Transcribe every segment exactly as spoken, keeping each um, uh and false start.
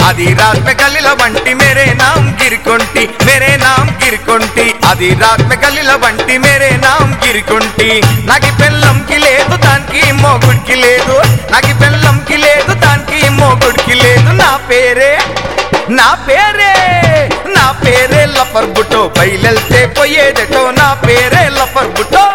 आधी रात में गलीला बंटी मेरे नाम गिरकुंटी मेरे नाम गिरकुंटी आधी रात में गलीला बंटी मेरे नाम गिरकुंटी नाकी पेल्लम की लेदु दाనికి మోగుడికి లేదు నాకి పెళ్ళం కి లేదు దానికి మోగుడికి లేదు నా పేరే నా పేరే నా పేరే లఫర్ బుటో బయలెల్తే పోయేదటో నా పేరే లఫర్ బుటో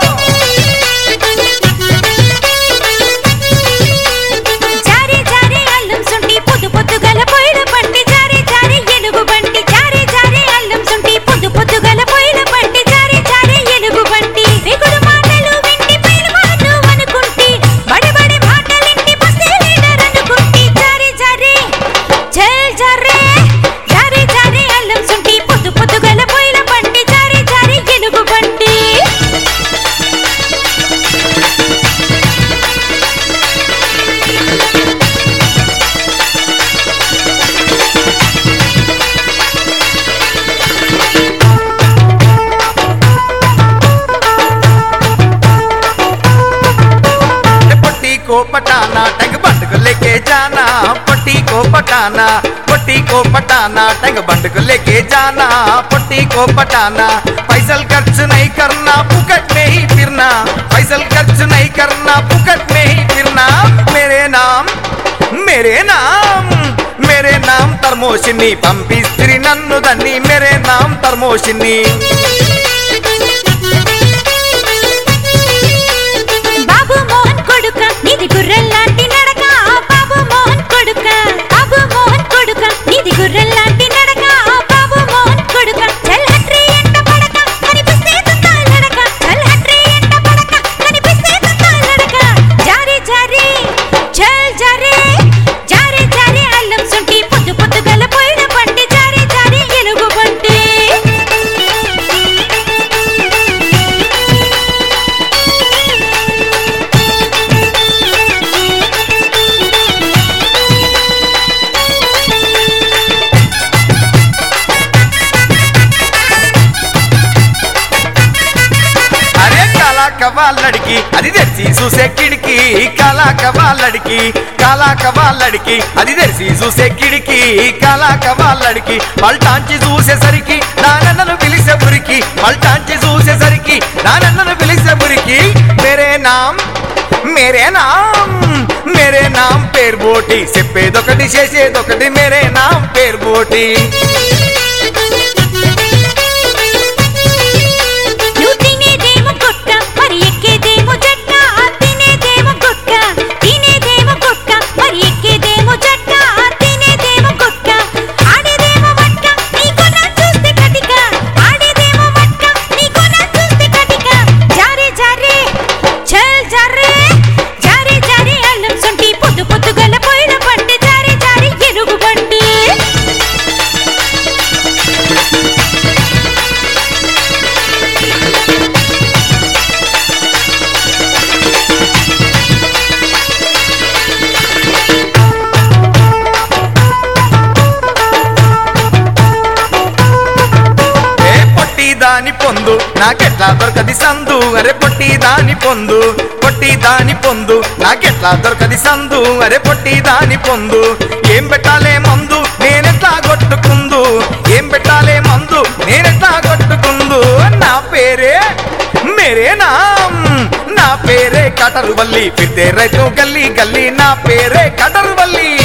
को पटाना टंग बंड को लेके जाना पट्टी को पटाना पट्टी को पटाना टंग बंड को लेके जाना पट्टी को पटाना पैसल खर्च नहीं करना पुकट में ही फिरना पैसल खर्च नहीं करना पुकट में ही फिरना मेरे नाम मेरे नाम मेरे नाम तरमोशिनी पंपिस्त्री नन्नु दन्नी मेरे नाम तरमोशिनी నీది గుర్రెల్లాంటి నడక బాబు మోహన్ కొడుక బాబు మోహన్ కొడుక నీది గుర్రెల్లాంటి నడక బాబు మోహన్ కొడుక చల్ హట్రీ ఎంట పడక కనిపిస్తే తుంటాల నడక చల్ హట్రీ ఎంట పడక కనిపిస్తే తుంటాల నడక జారే జారే చల్ జారే జారే జారే అల్లం సుంటి పొద్దు పొద్దుగల పోయిన బండి జారే జారే ఎలుగు బండి कवा लड़की अदी देसी सूसे खिड़की काला कवा लड़की काला कवा लड़की अदी देसी सूसे खिड़की काला कवा लड़की पलटांची చూసే సరికి నానన్నను పిలిసే బురికి పలటాంచి చూసే సరికి నానన్నను పిలిసే బురికి मेरे नाम मेरे नाम मेरे नाम పేరు బోటి చెప్పేదొకటి చేసేదొకటి मेरे नाम పేరు బోటి దాని పొందు నాకెట్లా దొరకది సందు అరే పొట్టి దాని పొందు పొట్టి దాని పొందు నాకెట్లా దొరకది సందు అరే పొట్టి దాని పొందు ఏం పెట్టాలే మందు నేనెట్లా కొట్టుకుందు ఏం పెట్టాలే మందు నేనెట్లా కొట్టుకుందు నా పేరే मेरे नाम ना పేరే కటరు వల్లి ఫిర్తే రైతు గల్లీ గల్లీ నా పేరే కటరు వల్లి